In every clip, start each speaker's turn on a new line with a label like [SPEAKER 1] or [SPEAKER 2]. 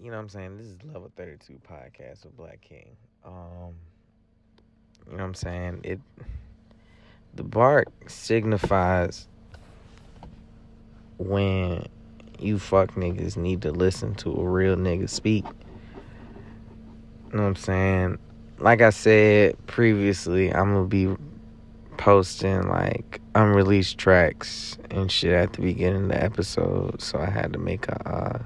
[SPEAKER 1] you know what I'm saying? This is Level 32 podcast with Black King. You know what I'm saying? The bark signifies when you fuck niggas need to listen to a real nigga speak. You know what I'm saying? Like I said previously, I'm gonna be posting like unreleased tracks and shit at the beginning of the episode, so I had to make a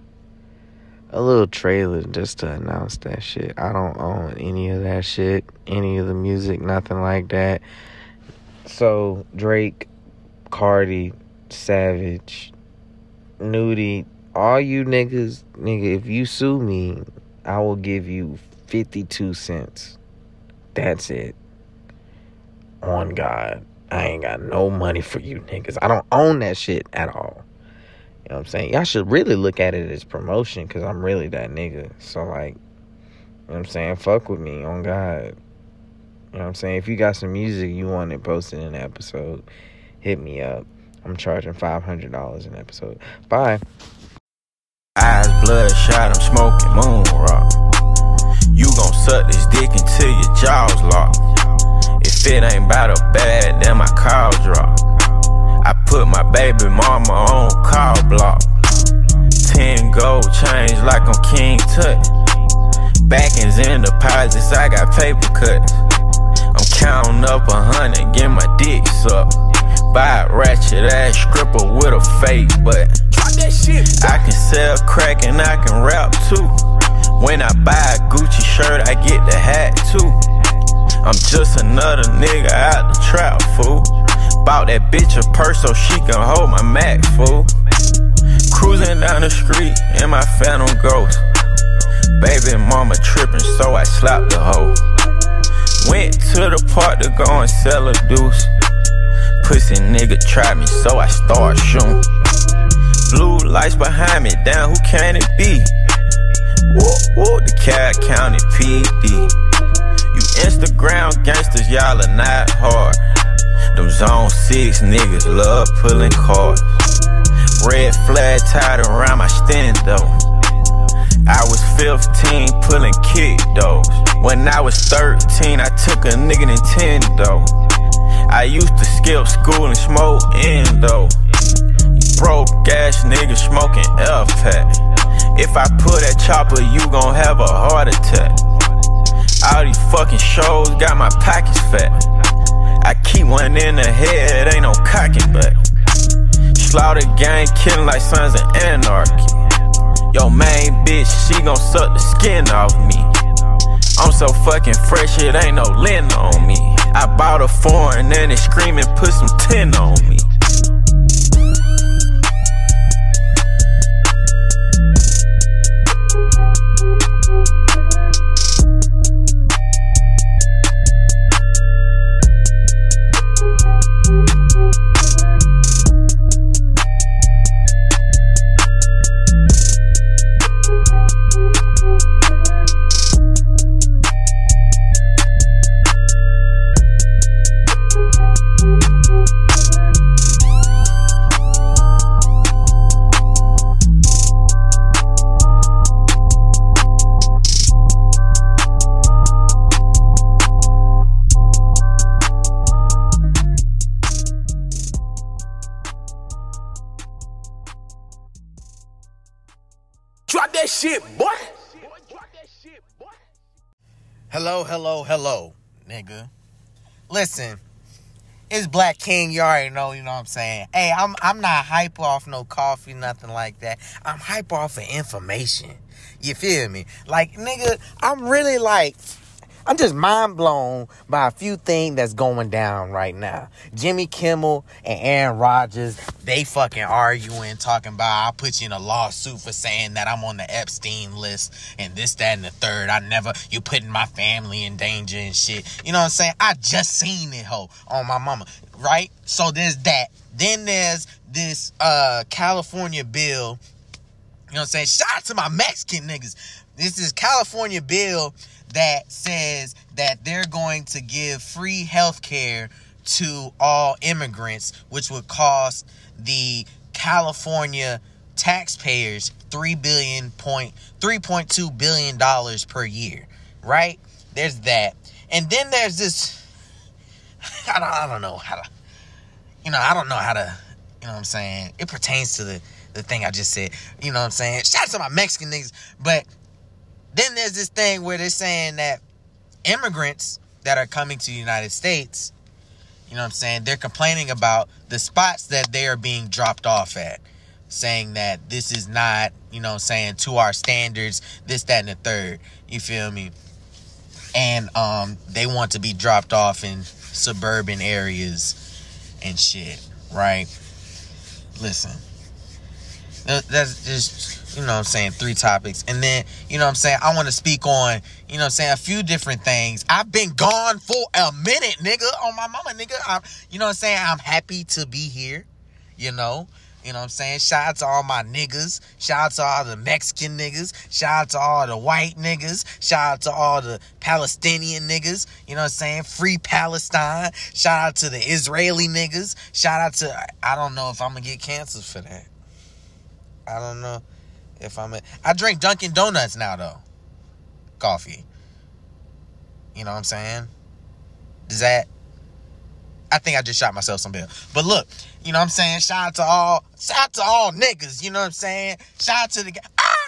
[SPEAKER 1] little trailer just to announce that shit. I don't own any of that shit, any of the music, nothing like that. So Drake, Cardi, Savage, Nudie, all you niggas, if you sue me, I will give you 52 cents. That's it. On God. I ain't got no money for you niggas. I don't own that shit at all. You know what I'm saying? Y'all should really look at it as promotion, because I'm really that nigga. So, like, you know what I'm saying? Fuck with me, on God. You know what I'm saying? If you got some music you want it posted in an episode, hit me up. I'm charging $500 an episode. Bye.
[SPEAKER 2] Eyes bloodshot, I'm smoking moon rock. You gon' suck this dick until your jaws lock. If it ain't bout a bag, then my call drop. I put my baby mama on call block. 10 gold chains like I'm King Tut. Backings and deposits, I got paper cuts. I'm counting up 100, get my dick sucked. Buy a ratchet ass stripper with a fake butt. I can sell crack and I can rap too. When I buy a Gucci shirt, I get the hat too. I'm just another nigga out the trap, fool. Bought that bitch a purse so she can hold my Mac, fool. Cruising down the street in my Phantom Ghost. Baby mama tripping, so I slapped the hoe. Went to the park to go and sell a deuce. Pussy nigga tried me, so I start shooting. Blue lights behind me, damn, who can it be? Whoop, whoop, the Cat County PD. You Instagram gangsters, y'all are not hard. Them Zone 6 niggas love pulling cards. Red flag tied around my stendo. I was 15 pulling kick doors. When I was 13, I took a nigga Nintendo. I used to skip school and smoke endo. Broke ass nigga smoking L-Pack. If I pull that chopper, you gon' have a heart attack. All these fucking shows got my pockets fat. I keep one in the head, ain't no cocking back. Slaughter gang killing like Sons of Anarchy. Yo main bitch, she gon' suck the skin off me. I'm so fucking fresh, it ain't no lint on me. I bought a foreign and it screaming, put some tin on me.
[SPEAKER 3] Drop that shit, boy.
[SPEAKER 1] Hello, nigga. Listen, it's Black King. You already know, you know what I'm saying? Hey, I'm not hyper off no coffee, nothing like that. I'm hyper off of information. You feel me? Like, nigga, I'm just mind blown by a few things that's going down right now. Jimmy Kimmel and Aaron Rodgers, they fucking arguing, talking about I'll put you in a lawsuit for saying that I'm on the Epstein list and this, that, and the third. You putting my family in danger and shit. You know what I'm saying? I just seen it, ho, on my mama, right? So there's that. Then there's this California bill. You know what I'm saying? Shout out to my Mexican niggas. This is California bill that says that they're going to give free health care to all immigrants, which would cost the California taxpayers $3.2 billion per year, right? There's that. And then there's this, I don't know how to, I don't know how to, you know what I'm saying? It pertains to the thing I just said, you know what I'm saying? Shout out to my Mexican niggas. But then there's this thing where they're saying that immigrants that are coming to the United States, you know what I'm saying, they're complaining about the spots that they are being dropped off at, saying that this is not, you know what I'm saying, to our standards, this, that, and the third. You feel me? And they want to be dropped off in suburban areas and shit, right? Listen, that's just, you know what I'm saying, 3 topics. And then, you know what I'm saying, I want to speak on, you know what I'm saying, a few different things. I've been gone for a minute, nigga, on my mama, nigga. You know what I'm saying, I'm happy to be here, you know what I'm saying. Shout out to all my niggas. Shout out to all the Mexican niggas. Shout out to all the white niggas. Shout out to all the Palestinian niggas. You know what I'm saying? Free Palestine. Shout out to the Israeli niggas. Shout out to, I don't know if I'm going to get canceled for that. I don't know if I drink Dunkin' Donuts now, though. Coffee. You know what I'm saying? Does that, I think I just shot myself some bail. But look, you know what I'm saying? Shout out to all niggas, you know what I'm saying? Shout out to the guy.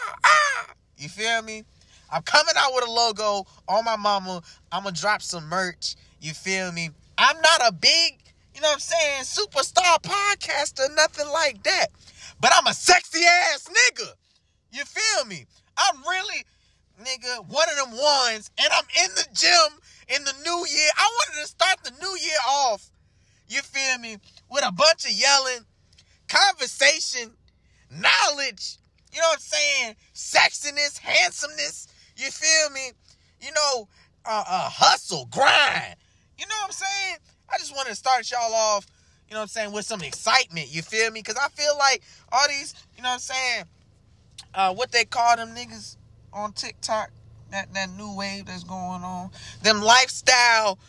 [SPEAKER 1] You feel me? I'm coming out with a logo on my mama. I'm going to drop some merch. You feel me? I'm not a big, you know what I'm saying, superstar podcaster, nothing like that. But I'm a sexy ass nigga. You feel me? I'm really, nigga, one of them ones. And I'm in the gym in the new year. I wanted to start the new year off, you feel me, with a bunch of yelling, conversation, knowledge, you know what I'm saying, sexiness, handsomeness, you feel me, you know, hustle, grind, you know what I'm saying. I just wanted to start y'all off, you know what I'm saying, with some excitement, you feel me, because I feel like all these, you know what I'm saying, what they call them niggas on TikTok, that new wave that's going on, them lifestyle,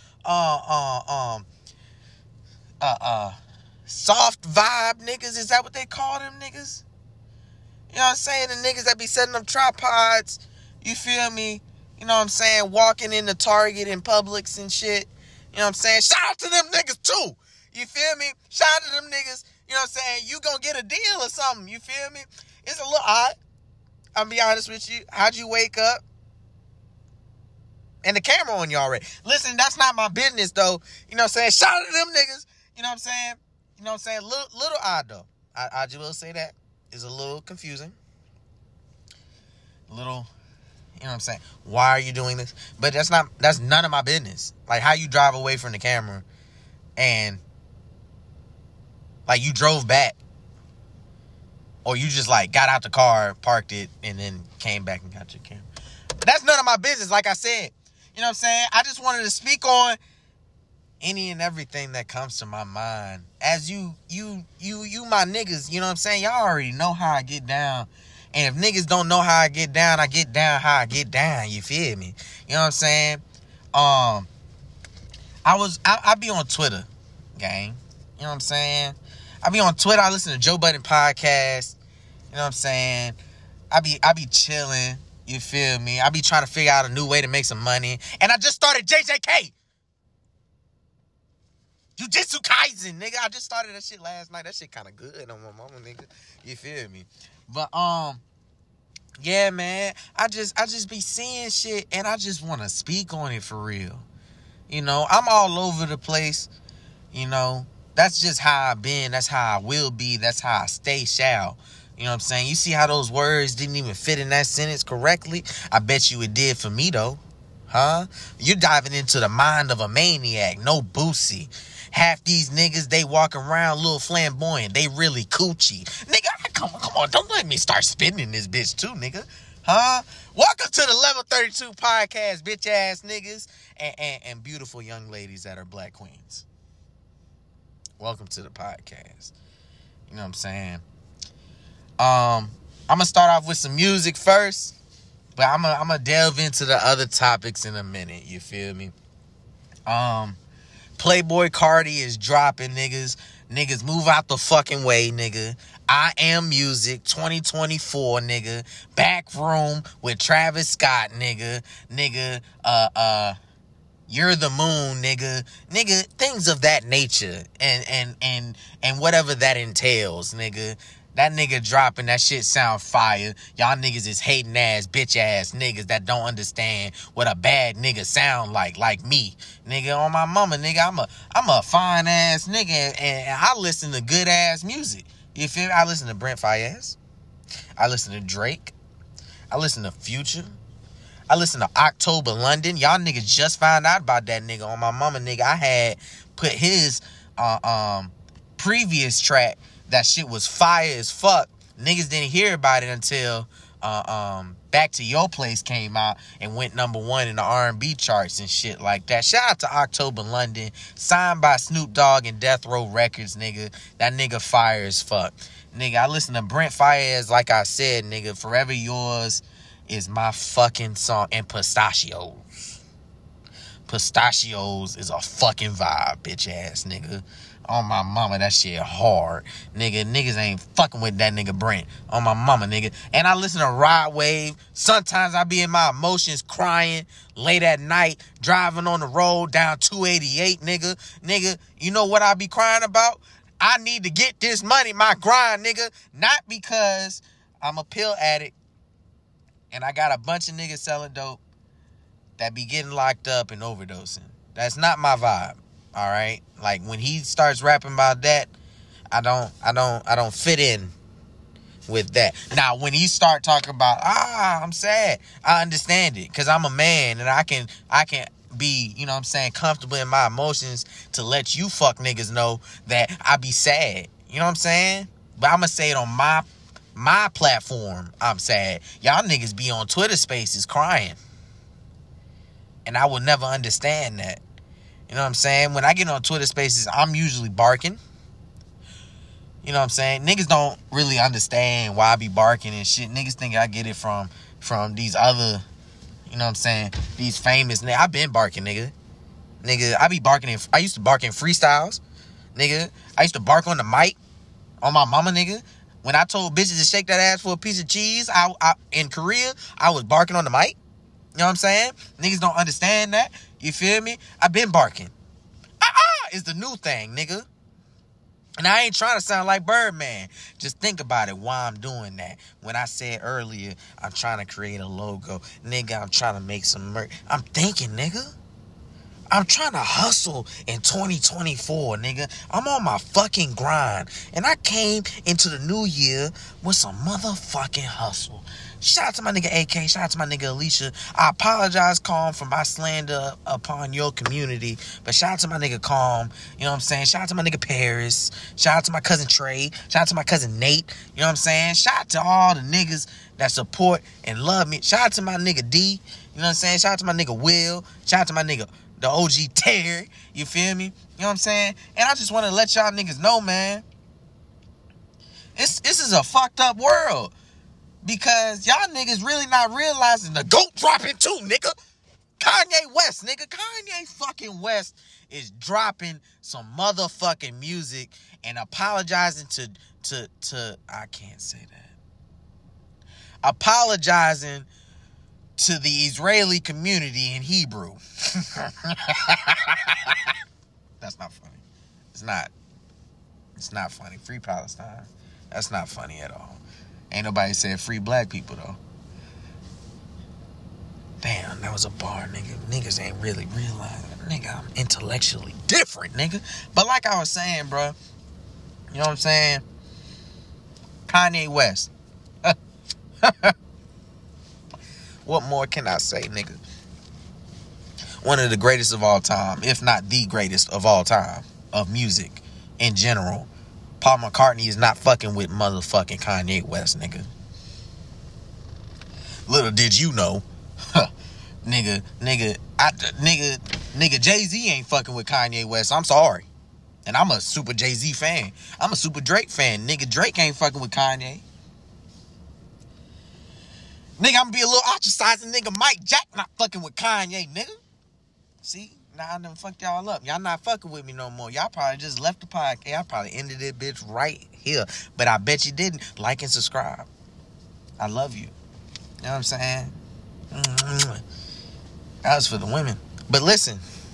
[SPEAKER 1] soft vibe niggas, is that what they call them niggas? You know what I'm saying? The niggas that be setting up tripods, you feel me? You know what I'm saying? Walking in the Target and Publix and shit. You know what I'm saying? Shout out to them niggas too. You feel me? Shout out to them niggas. You know what I'm saying? You gonna get a deal or something. You feel me? It's a little odd. I'm gonna be honest with you. How'd you wake up? And the camera on you already. Listen, that's not my business though. You know what I'm saying? Shout out to them niggas. You know what I'm saying? You know what I'm saying? Little odd though. I just will say that. It's a little confusing. Little, you know what I'm saying? Why are you doing this? But that's none of my business. Like how you drive away from the camera and like you drove back. Or you just like got out the car, parked it, and then came back and got your camera. But that's none of my business, like I said. You know what I'm saying? I just wanted to speak on any and everything that comes to my mind. As you my niggas, you know what I'm saying? Y'all already know how I get down. And if niggas don't know how I get down how I get down. You feel me? You know what I'm saying? I be on Twitter, gang. You know what I'm saying? I be on Twitter. I listen to Joe Budden podcast. You know what I'm saying? I be chilling. You feel me? I be trying to figure out a new way to make some money. And I just started JJK. Jujutsu Kaisen, nigga. I just started that shit last night. That shit kind of good on my mama, nigga. You feel me? But, yeah, man. I just be seeing shit and I just want to speak on it for real. You know, I'm all over the place. You know, that's just how I've been. That's how I will be. That's how I stay shall. You know what I'm saying? You see how those words didn't even fit in that sentence correctly? I bet you it did for me, though. Huh? You're diving into the mind of a maniac. No Boosie. Half these niggas, they walk around a little flamboyant. They really coochie. Nigga, come on. Don't let me start spitting this bitch too, nigga. Huh? Welcome to the Level 32 podcast, bitch ass niggas. And beautiful young ladies that are black queens. Welcome to the podcast. You know what I'm saying? I'm going to start off with some music first. But I'm going to delve into the other topics in a minute. You feel me? Playboy Cardi is dropping, niggas. Niggas, move out the fucking way, nigga. I Am Music 2024, nigga. Back Room with Travis Scott, nigga. You're the Moon, nigga. Things of that nature. And whatever that entails, nigga. That nigga dropping, that shit sound fire. Y'all niggas is hating ass, bitch ass niggas that don't understand what a bad nigga sound like me. Nigga, on my mama, nigga, I'm a fine ass nigga and I listen to good ass music. You feel me? I listen to Brent Faiyaz. I listen to Drake. I listen to Future. I listen to October London. Y'all niggas just found out about that nigga. On my mama, nigga, I had put his previous track. That shit was fire as fuck. Niggas didn't hear about it until Back to Your Place came out and went #1 in the R&B charts and shit like that. Shout out to October London. Signed by Snoop Dogg and Death Row Records, nigga. That nigga fire as fuck. Nigga, I listen to Brent Faiyaz, like I said, nigga. Forever Yours is my fucking song. And Pistachios. Pistachios is a fucking vibe, bitch ass nigga. On my mama, that shit hard. Niggas ain't fucking with that nigga Brent. On my mama, nigga. And I listen to Rod Wave. Sometimes I be in my emotions crying late at night, driving on the road down 288, nigga. Nigga, you know what I be crying about? I need to get this money, my grind, nigga. Not because I'm a pill addict and I got a bunch of niggas selling dope that be getting locked up and overdosing. That's not my vibe. All right, like when he starts rapping about that, I don't fit in with that. Now, when he start talking about I'm sad, I understand it because I'm a man and I can be, you know what I'm saying, comfortable in my emotions to let you fuck niggas know that I be sad. You know what I'm saying? But I'm gonna say it on my platform. I'm sad. Y'all niggas be on Twitter Spaces crying, and I will never understand that. You know what I'm saying? When I get on Twitter Spaces, I'm usually barking. You know what I'm saying? Niggas don't really understand why I be barking and shit. Niggas think I get it from these other, you know what I'm saying, these famous niggas. I been barking, nigga. Nigga, I be barking I used to bark in freestyles. Nigga, I used to bark on the mic. On my mama, nigga. When I told bitches to shake that ass for a piece of cheese, I in Korea, I was barking on the mic. You know what I'm saying? Niggas don't understand that. You feel me? I been barking. Is the new thing, nigga. And I ain't trying to sound like Birdman. Just think about it why I'm doing that. When I said earlier, I'm trying to create a logo. Nigga, I'm trying to make some merch. I'm thinking, nigga. I'm trying to hustle in 2024, nigga. I'm on my fucking grind. And I came into the new year with some motherfucking hustle. Shout out to my nigga AK. Shout out to my nigga Alicia. I apologize, Calm, for my slander upon your community. But shout out to my nigga Calm. You know what I'm saying? Shout out to my nigga Paris. Shout out to my cousin Trey. Shout out to my cousin Nate. You know what I'm saying? Shout out to all the niggas that support and love me. Shout out to my nigga D. You know what I'm saying? Shout out to my nigga Will. Shout out to my nigga the OG Terry. You feel me? You know what I'm saying? And I just want to let y'all niggas know, man. This is a fucked up world. Because y'all niggas really not realizing the GOAT dropping too, nigga. Kanye West, nigga. Kanye fucking West is dropping some motherfucking music and apologizing to I can't say that. Apologizing to the Israeli community in Hebrew. That's not funny. It's not. It's not funny. Free Palestine. That's not funny at all. Ain't nobody said free black people, though. Damn, that was a bar, nigga. Niggas ain't really realizing. Nigga, I'm intellectually different, nigga. But like I was saying, bro. You know what I'm saying? Kanye West. What more can I say, nigga? One of the greatest of all time, if not the greatest of all time, of music in general. Paul McCartney is not fucking with motherfucking Kanye West, nigga. Little did you know, nigga, Jay-Z ain't fucking with Kanye West. I'm sorry. And I'm a super Jay-Z fan. I'm a super Drake fan. Nigga, Drake ain't fucking with Kanye. Nigga, I'm gonna be a little ostracizing. Nigga, Mike Jack not fucking with Kanye, nigga. See? I done fucked y'all up. Y'all not fucking with me no more. Y'all probably just left the podcast. Y'all probably ended it, bitch, right here. But I bet you didn't. Like and subscribe. I love you. You know what I'm saying? That was for the women. But listen,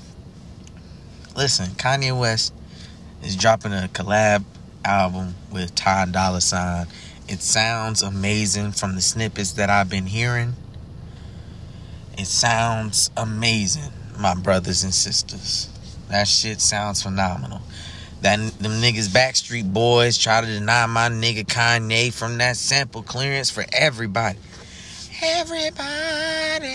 [SPEAKER 1] Kanye West is dropping a collab album with Ty Dolla $ign. It sounds amazing from the snippets that I've been hearing. It sounds amazing, my brothers and sisters. That shit sounds phenomenal. Them niggas Backstreet Boys try to deny my nigga Kanye from that sample clearance for everybody. Everybody.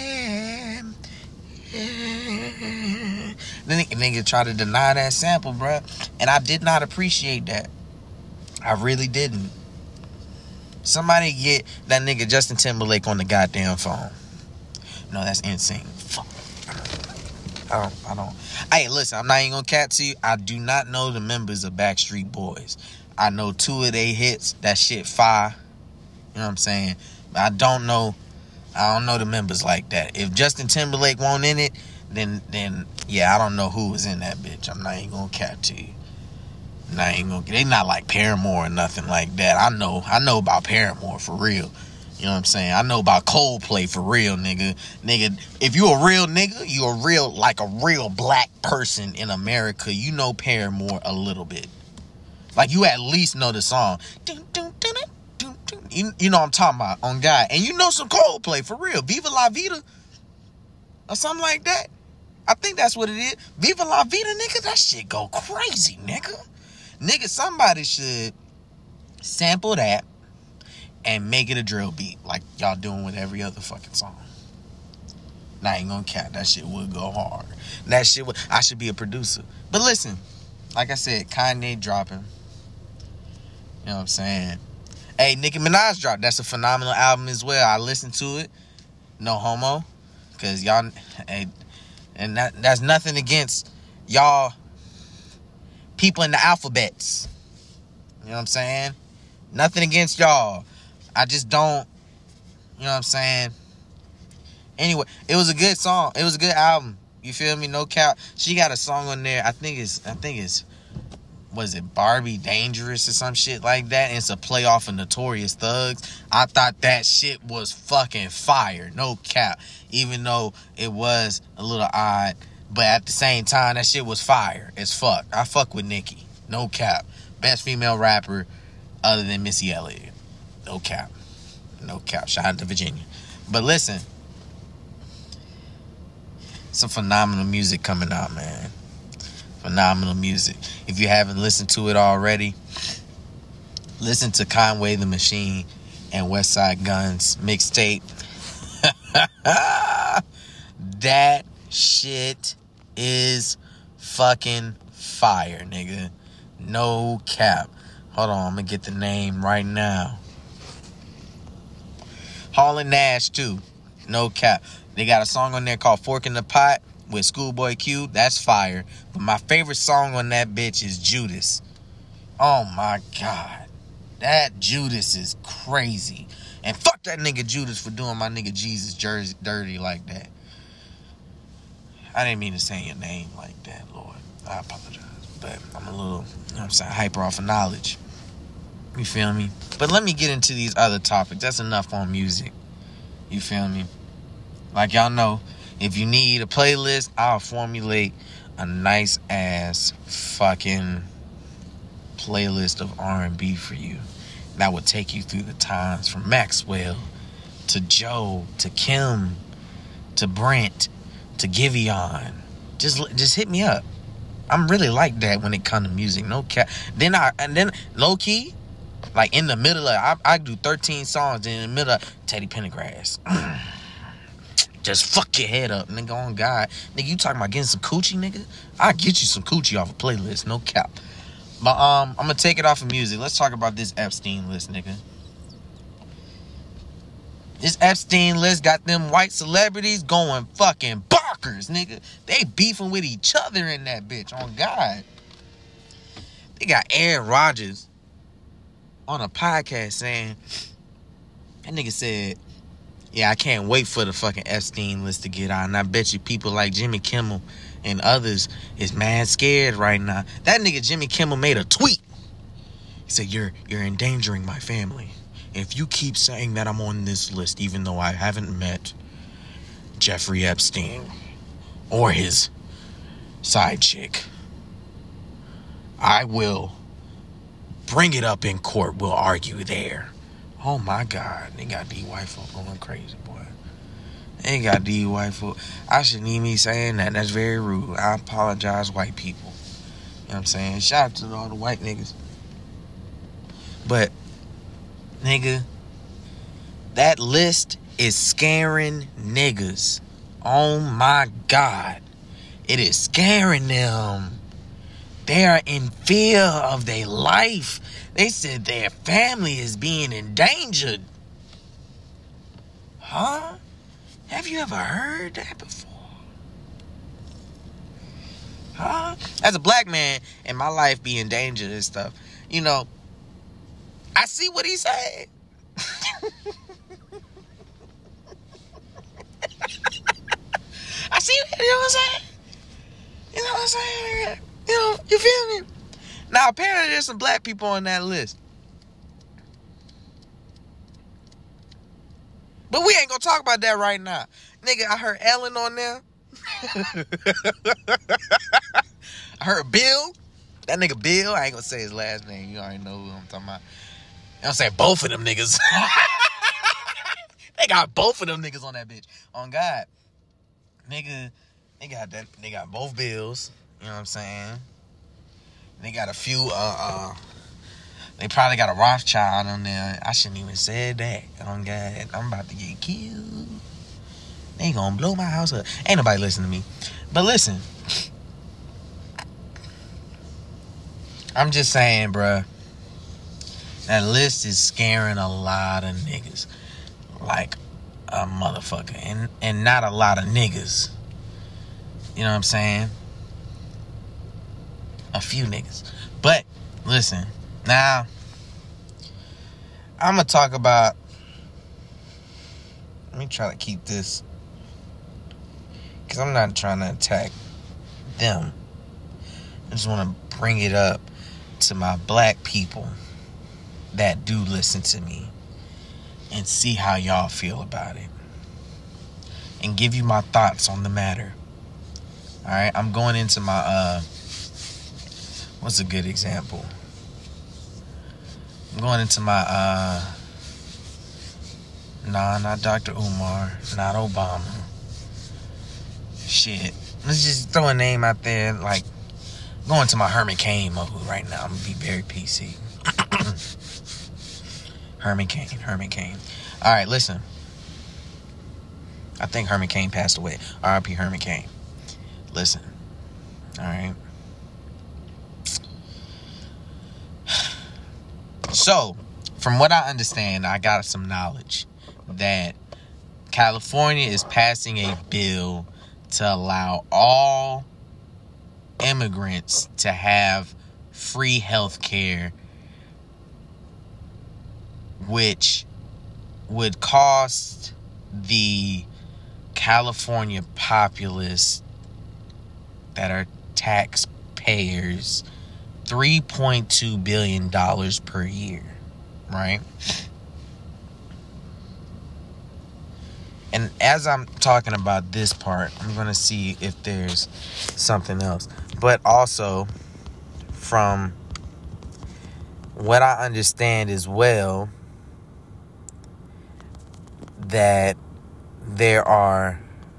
[SPEAKER 1] Yeah. The nigga try to deny that sample, bruh. And I did not appreciate that. I really didn't. Somebody get that nigga Justin Timberlake on the goddamn phone. No, that's insane. Fuck. I don't. Hey, listen, I'm not even gonna cat to you. I do not know the members of Backstreet Boys. I know 2 of their hits. That shit fire. You know what I'm saying? But I don't know the members like that. If Justin Timberlake won't in it, then yeah, I don't know who was in that bitch. I'm not even gonna cat to you. They not like Paramore or nothing like that. I know about Paramore for real. You know what I'm saying? I know about Coldplay for real, nigga. Nigga, if you a real nigga, you a real black person in America, you know Paramore a little bit. Like, you at least know the song. You know what I'm talking about, on God. And you know some Coldplay for real. Viva La Vida or something like that. I think that's what it is. Viva La Vida, nigga, that shit go crazy, nigga. Nigga, somebody should sample that and make it a drill beat like y'all doing with every other fucking song. Now, I ain't gonna cap. That shit would go hard. I should be a producer. But listen, like I said, Kanye dropping. You know what I'm saying? Hey, Nicki Minaj dropped. That's a phenomenal album as well. I listened to it. No homo. Because y'all... Hey, and that's nothing against y'all people in the alphabets. You know what I'm saying? Nothing against y'all. I just don't... You know what I'm saying? Anyway, it was a good song. It was a good album. You feel me? No cap. She got a song on there. I think it's was it Barbie Dangerous or some shit like that? And it's a play off of Notorious Thugs. I thought that shit was fucking fire. No cap. Even though it was a little odd. But at the same time, that shit was fire as fuck. I fuck with Nicki. No cap. Best female rapper other than Missy Elliott. No cap. No cap. Shout out to Virginia. But listen. Some phenomenal music coming out, man. Phenomenal music. If you haven't listened to it already, listen to Conway the Machine and Westside Gunn's mixtape. That shit is fucking fire, nigga. No cap. Hold on, I'm gonna get the name right now. Hall & Nash too. No cap. They got a song on there called Fork in the Pot with Schoolboy Q. That's fire. But my favorite song on that bitch is Judas. Oh my God. That Judas is crazy. And fuck that nigga Judas for doing my nigga Jesus jersey dirty like that. I didn't mean to say your name like that, Lord. I apologize. But I'm a little, you know what I'm saying, hyper off of knowledge. You feel me? But let me get into these other topics. That's enough on music. You feel me? Like y'all know, if you need a playlist, I'll formulate a nice ass fucking playlist of R&B for you. That would take you through the times from Maxwell to Joe to Kim to Brent to Giveon. Just hit me up. I'm really like that when it comes to music. No cap. Then low key, like in the middle of I do 13 songs in the middle of Teddy Pendergrass. Just fuck your head up, nigga, on God. Nigga, you talking about getting some coochie, nigga? I'll get you some coochie off a playlist, no cap. But I'm gonna take it off of music. Let's talk about this Epstein list, nigga. This Epstein list got them white celebrities going fucking bonkers, nigga. They beefing with each other in that bitch, on God. They got Aaron Rodgers on a podcast saying, that nigga said, yeah, I can't wait for the fucking Epstein list to get out. And I bet you people like Jimmy Kimmel and others is mad scared right now. That nigga Jimmy Kimmel made a tweet. He said, you're endangering my family. If you keep saying that I'm on this list, even though I haven't met Jeffrey Epstein or his side chick, I will bring it up in court. We'll argue there. Oh my God. They got these white folk going crazy, boy. They got these white folk. I shouldn't even be saying that. That's very rude. I apologize, white people. You know what I'm saying? Shout out to all the white niggas. But, nigga, that list is scaring niggas. Oh my God. It is scaring them. They are in fear of their life. They said their family is being endangered. Huh? Have you ever heard that before? Huh? As a black man and my life be in danger and stuff, you know, I see what he said. I see, you know what I'm saying? You know what I'm saying? You know, you feel me? Now, apparently there's some black people on that list. But we ain't gonna talk about that right now. Nigga, I heard Ellen on there. I heard Bill. That nigga Bill. I ain't gonna say his last name. You already know who I'm talking about. I'm saying both of them niggas. They got both of them niggas on that bitch. On God. Nigga, they got both Bills. You know what I'm saying? They got a few, they probably got a Rothschild on there. I shouldn't even say that. Oh, God, I'm about to get killed. They gonna blow my house up. Ain't nobody listening to me. But listen. I'm just saying, bruh. That list is scaring a lot of niggas. Like a motherfucker. And not a lot of niggas. You know what I'm saying? A few niggas. But, listen. Now, I'm going to talk about... Let me try to keep this... Because I'm not trying to attack them. I just want to bring it up to my black people that do listen to me and see how y'all feel about it. And give you my thoughts on the matter. Alright, I'm going into my... What's a good example? I'm going into my, not Dr. Umar, not Obama. Shit. Let's just throw a name out there, like, going to my Herman Cain mode right now. I'm gonna be very PC. Herman Cain. Alright, listen. I think Herman Cain passed away. R.I.P. Herman Cain. Listen. Alright. So, from what I understand, I got some knowledge that California is passing a bill to allow all immigrants to have free health care, which would cost the California populace that are taxpayers $3.2 billion per year, right? And as I'm talking about this part, I'm going to see if there's something else. But also, from what I understand as well, that there are...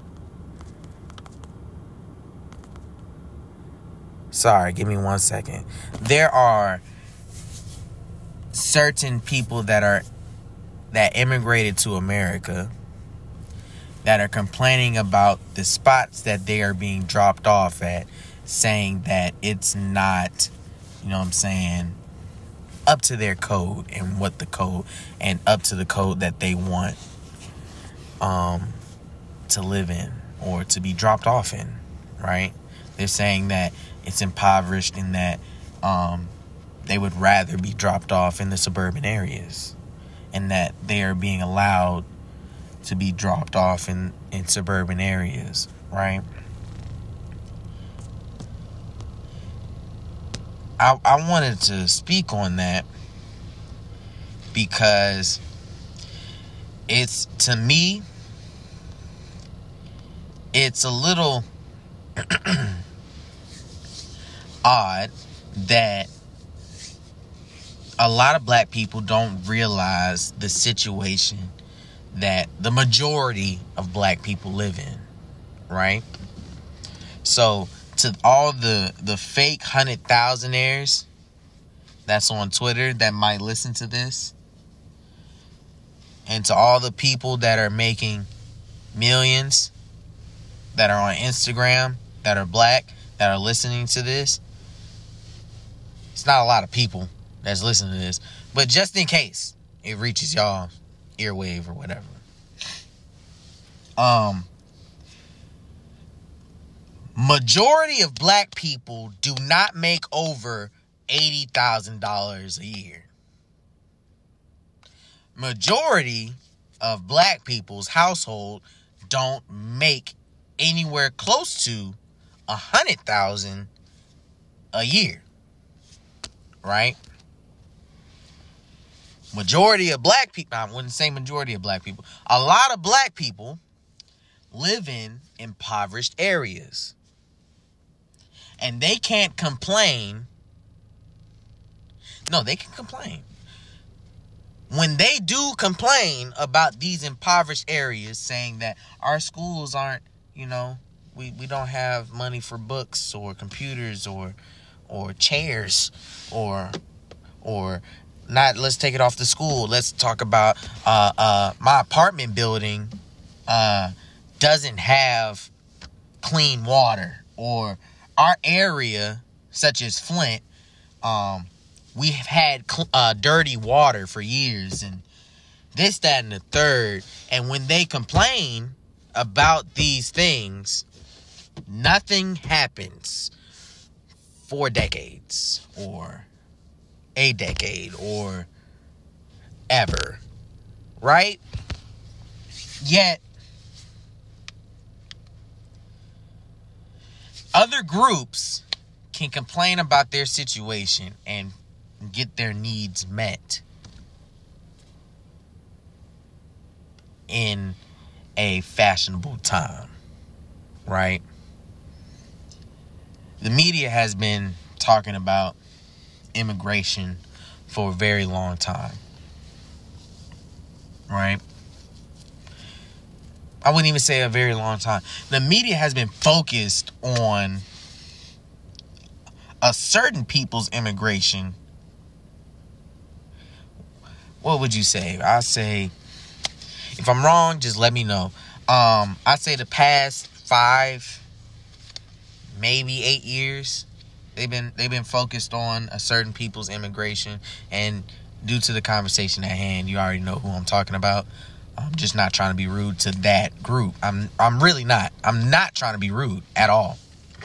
[SPEAKER 1] Sorry, give me 1 second. There are certain people that immigrated to America that are complaining about the spots that they are being dropped off at, saying that it's not, you know what I'm saying, up to their code and what the code, and up to the code that they want to live in or to be dropped off in, right? They're saying that it's impoverished in that they would rather be dropped off in the suburban areas, and that they are being allowed to be dropped off in suburban areas, right? I wanted to speak on that because it's, to me, it's a little odd that a lot of black people don't realize the situation that the majority of black people live in, right? So, to all the fake 100,000aires that's on Twitter that might listen to this, and to all the people that are making millions, that are on Instagram, that are black, that are listening to this, it's not a lot of people that's listening to this, but just in case it reaches y'all earwave or whatever. Majority of black people do not make over $80,000 a year. Majority of black people's household don't make anywhere close to $100,000 a year, right? Majority of black people, I wouldn't say majority of black people, a lot of black people live in impoverished areas. And they can't complain. No, they can complain. When they do complain about these impoverished areas, saying that our schools aren't, we don't have money for books or computers or chairs or not, let's take it off the school. Let's talk about my apartment building doesn't have clean water, or our area, such as Flint, we have had dirty water for years, and this, that, and the third. And when they complain about these things, nothing happens for decades, or a decade, or ever, right? Yet, other groups can complain about their situation and get their needs met in a fashionable time, right? The media has been talking about immigration for a very long time, right? I wouldn't even say a very long time. The media has been focused on a certain people's immigration. What would you say? I say, if I'm wrong, just let me know. I'd say the past 5, maybe 8 years, they've been focused on a certain people's immigration, and due to the conversation at hand, you already know who I'm talking about. I'm just not trying to be rude to that group. I'm really not. I'm not trying to be rude at all.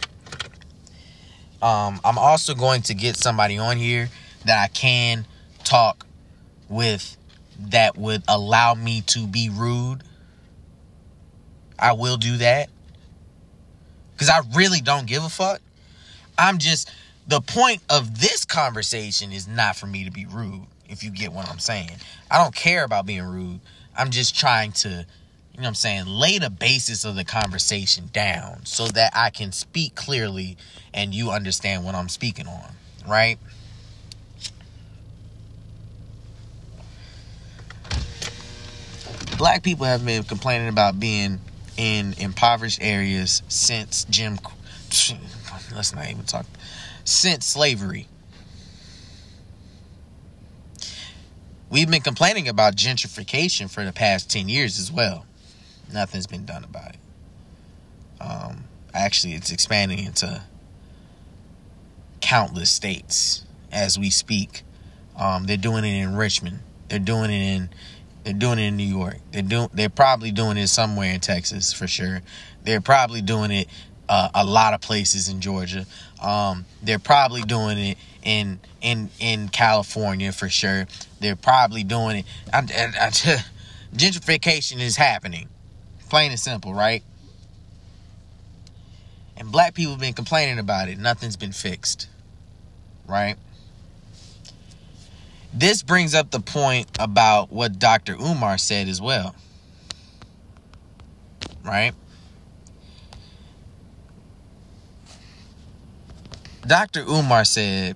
[SPEAKER 1] I'm also going to get somebody on here that I can talk with that would allow me to be rude. I will do that, because I really don't give a fuck. The point of this conversation is not for me to be rude, if you get what I'm saying. I don't care about being rude. I'm just trying to, lay the basis of the conversation down so that I can speak clearly and you understand what I'm speaking on, right? Black people have been complaining about being in impoverished areas since since slavery. We've been complaining about gentrification for the past 10 years as well. Nothing's been done about it. Actually, it's expanding into countless states as we speak. They're doing it in Richmond. They're doing it in New York. They're probably doing it somewhere in Texas for sure. They're probably doing it a lot of places in Georgia. They're probably doing it in California for sure. They're probably doing it. Gentrification is happening. Plain and simple, right? And black people have been complaining about it. Nothing's been fixed. right? This brings up the point about what Dr. Umar said as well, right? Dr. Umar said,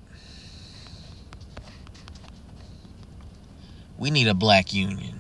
[SPEAKER 1] we need a black union.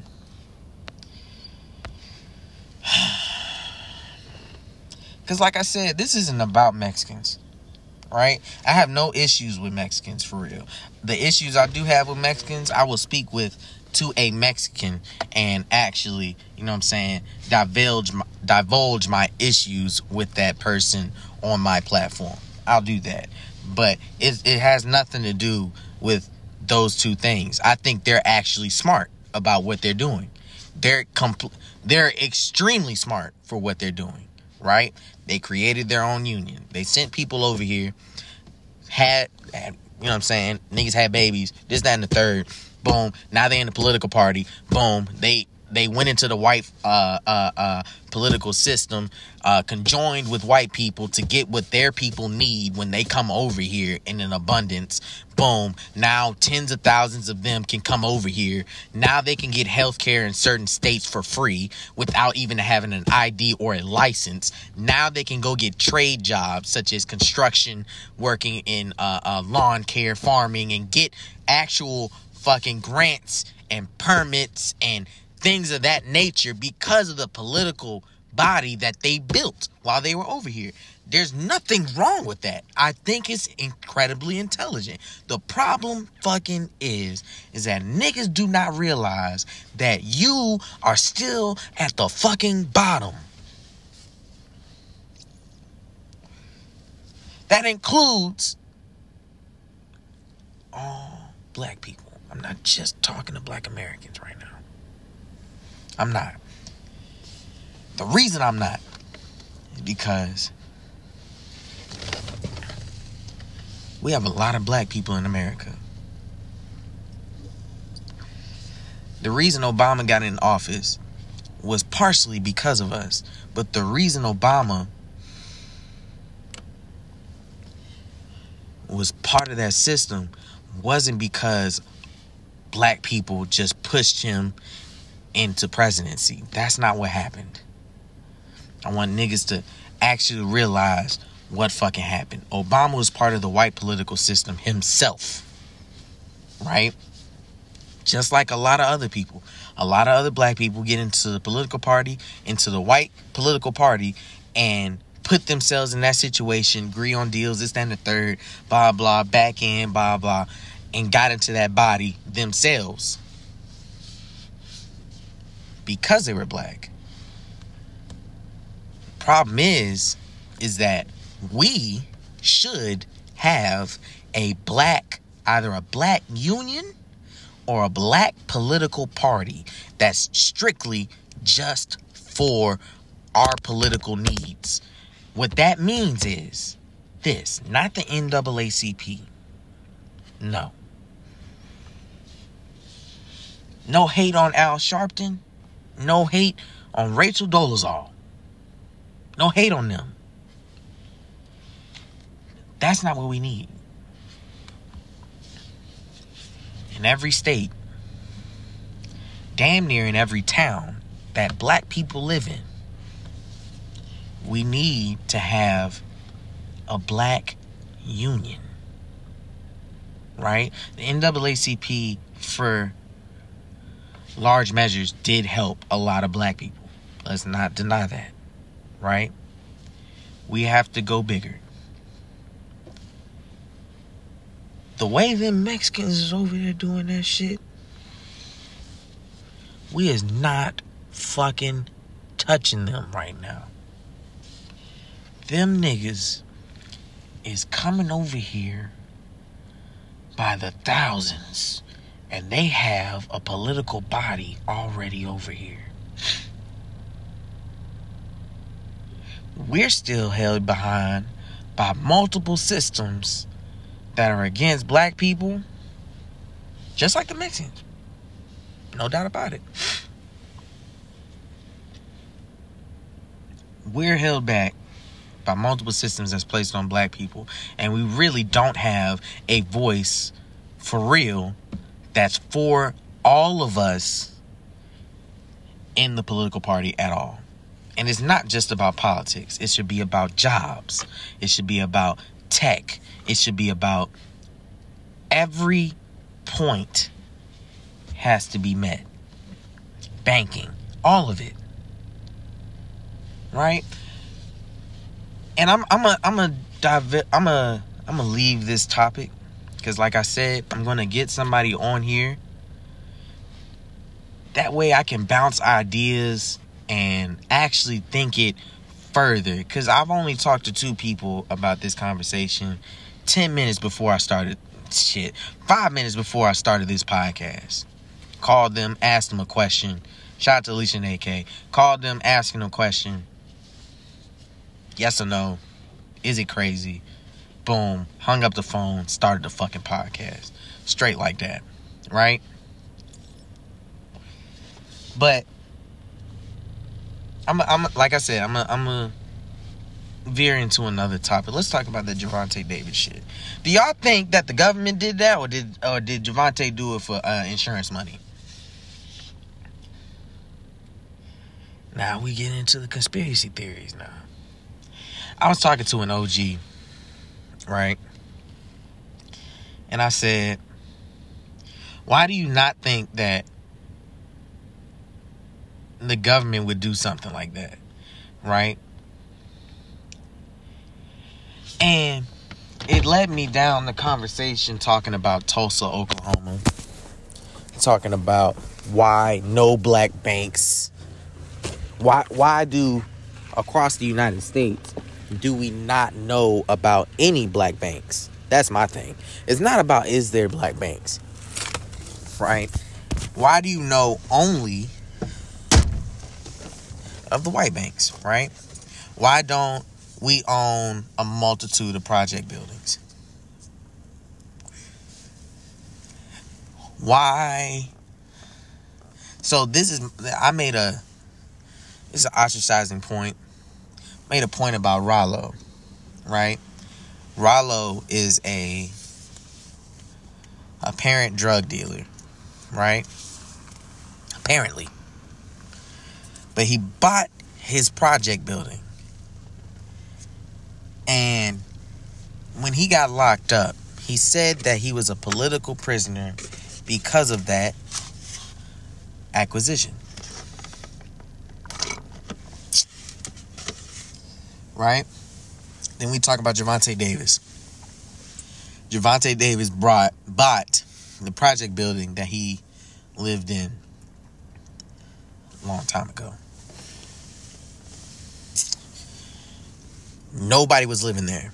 [SPEAKER 1] Because like I said, this isn't about Mexicans, right? I have no issues with Mexicans, for real. The issues I do have with Mexicans, I will speak with to a Mexican and actually, you know what I'm saying, divulge my issues with that person on my platform. I'll do that. But it has nothing to do with those two things. I think they're actually smart about what they're doing. They're extremely smart for what they're doing, right? They created their own union. They sent people over here, had you know what I'm saying, niggas had babies, this, that, and the third. Boom. Now they in the political party. Boom. They went into the white political system, conjoined with white people to get what their people need when they come over here in an abundance. Boom. Now tens of thousands of them can come over here. Now they can get health care in certain states for free without even having an ID or a license. Now they can go get trade jobs such as construction, working in lawn care, farming, and get actual fucking grants and permits and things of that nature because of the political body that they built while they were over here. There's nothing wrong with that. I think it's incredibly intelligent. The problem fucking is that niggas do not realize that you are still at the fucking bottom. That includes all black people. I'm not just talking to black Americans right now. I'm not. The reason I'm not is because we have a lot of black people in America. The reason Obama got in office was partially because of us. But the reason Obama was part of that system wasn't because black people just pushed him into presidency. That's not what happened. I want niggas to actually realize what fucking happened. Obama was part of the white political system himself, right? Just like a lot of other people. A lot of other black people get into the political party, into the white political party, and put themselves in that situation, agree on deals, this, that, and the third, blah, blah, back end, blah, blah, and got into that body themselves because they were black. Problem is that we should have a black, either a black union or a black political party that's strictly just for our political needs. What that means is this, not the NAACP. No. No hate on Al Sharpton. No hate on Rachel Dolezal. No hate on them. That's not what we need. In every state, damn near in every town that black people live in, we need to have a black union. Right? The NAACP, for large measures, did help a lot of black people. Let's not deny that. Right? We have to go bigger. The way them Mexicans is over there doing that shit, we is not fucking touching them right now. Them niggas is coming over here by the thousands, and they have a political body already over here. We're still held behind by multiple systems that are against black people, just like the Mexicans. No doubt about it. We're held back by multiple systems that's placed on black people. And we really don't have a voice for real that's for all of us in the political party at all. And it's not just about politics. It should be about jobs. It should be about tech. It should be about every point has to be met. Banking, all of it. Right? And I'm gonna leave this topic because, like I said, I'm gonna get somebody on here. That way I can bounce ideas and actually think it further. Because I've only talked to 2 people about this conversation 10 minutes before I started 5 minutes before I started this podcast. Called them, asked them a question. Shout out to Alicia and AK. Called them, asking them a question. Yes or no? Is it crazy? Boom. Hung up the phone. Started the fucking podcast. Straight like that. Right? But I'm like I said, I'm veer into another topic. Let's talk about the Gervonta Davis shit. Do y'all think that the government did that, or did Gervonta do it for insurance money? Now we get into the conspiracy theories now. I was talking to an OG, right? And I said, why do you not think that the government would do something like that, right? And it led me down the conversation talking about Tulsa, Oklahoma. Talking about why no black banks. Why do, across the United States, do we not know about any black banks? That's my thing. It's not about is there black banks, right? Why do you know only of the white banks, right? Why don't we own a multitude of project buildings? Why? So this is an ostracizing point. Made a point about Rollo, right? Rollo is a apparent drug dealer, right? Apparently. But he bought his project building. And when he got locked up, he said that he was a political prisoner because of that acquisition. Right? Then we talk about Gervonta Davis. Gervonta Davis bought the project building that he lived in a long time ago. Nobody was living there.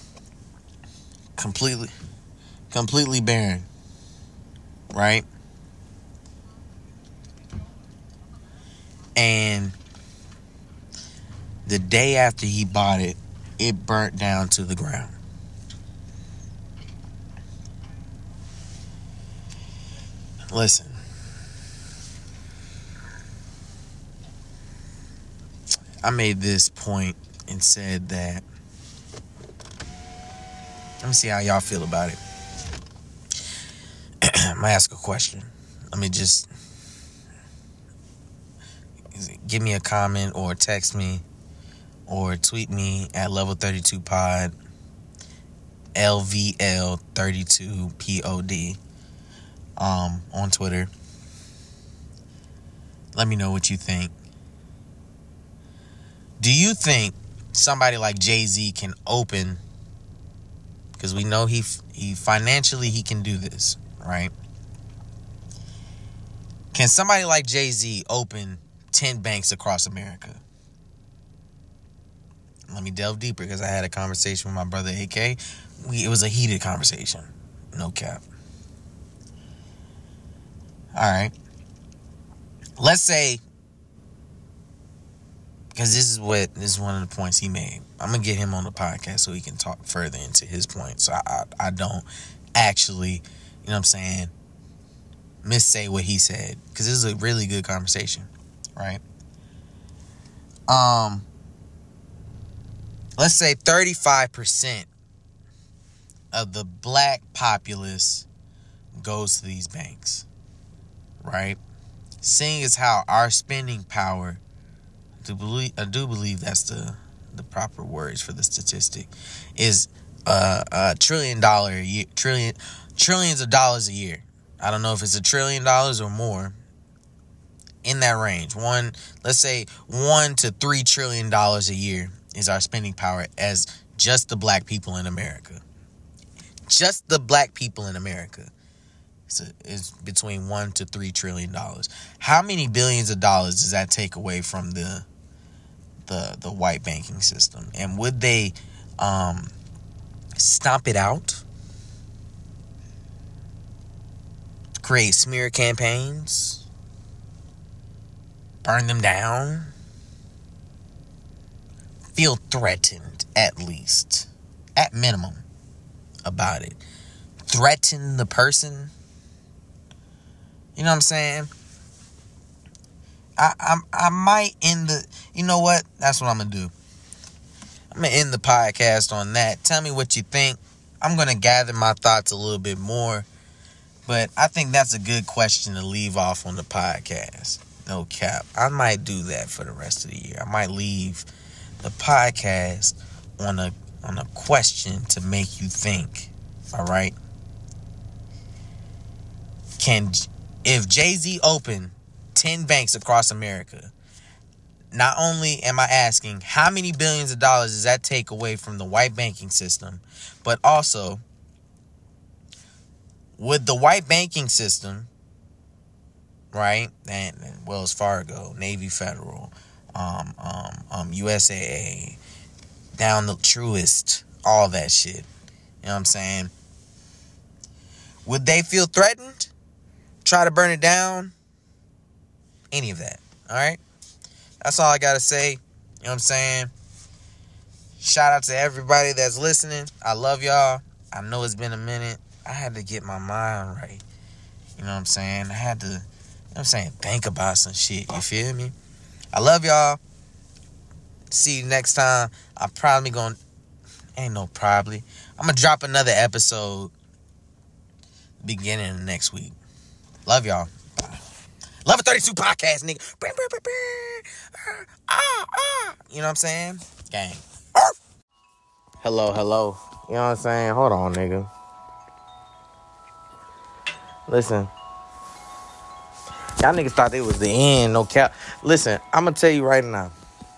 [SPEAKER 1] Completely barren. Right? And the day after he bought it, it burnt down to the ground. Listen. I made this point and said that, let me see how y'all feel about it. I'm going to ask a question. Let me just give me a comment or text me or tweet me at level32pod, LVL32POD, on Twitter. Let me know what you think. Do you think somebody like Jay-Z can open, because we know he financially he can do this, right? Can somebody like Jay-Z open 10 banks across America? Let me delve deeper, because I had a conversation with my brother AK. It was a heated conversation. No cap. All right. Let's say, because this is one of the points he made. I'm going to get him on the podcast so he can talk further into his point. So I don't actually, you know what I'm saying, missay what he said. Because this is a really good conversation. Right? let's say 35% of the black populace goes to these banks, right? Seeing as how our spending power, I do believe that's the proper words for the statistic, is $1 trillion a year, trillions of dollars a year. I don't know if it's $1 trillion or more, in that range. Let's say $1 to $3 trillion a year is our spending power as just the black people in America. Just the black people in America is between $1 to $3 trillion. How many billions of dollars does that take away from the white banking system? And would they stomp it out? Create smear campaigns? Burn them down? Feel threatened, at least, at minimum, about it. Threaten the person. You know what I'm saying? I might end the... You know what? That's what I'm going to do. I'm going to end the podcast on that. Tell me what you think. I'm going to gather my thoughts a little bit more. But I think that's a good question to leave off on the podcast. No cap. I might do that for the rest of the year. I might leave the podcast on a question to make you think. All right? If Jay-Z opened 10 banks across America, not only am I asking how many billions of dollars does that take away from the white banking system, but also, would the white banking system, right, and Wells Fargo, Navy Federal, USAA, down the Truist, all that shit, you know what I'm saying? Would they feel threatened? Try to burn it down? Any of that, all right? That's all I got to say. You know what I'm saying? Shout out to everybody that's listening. I love y'all. I know it's been a minute. I had to get my mind right. You know what I'm saying? I had to, you know what I'm saying, think about some shit. You feel me? I love y'all. See you next time. I'm probably going to, I'm going to drop another episode beginning of next week. Love y'all. Bye. Love It 32 podcast, nigga. You know what I'm saying? Gang. Hello. You know what I'm saying? Hold on, nigga. Listen. Y'all niggas thought it was the end. No cap. Listen, I'm going to tell you right now.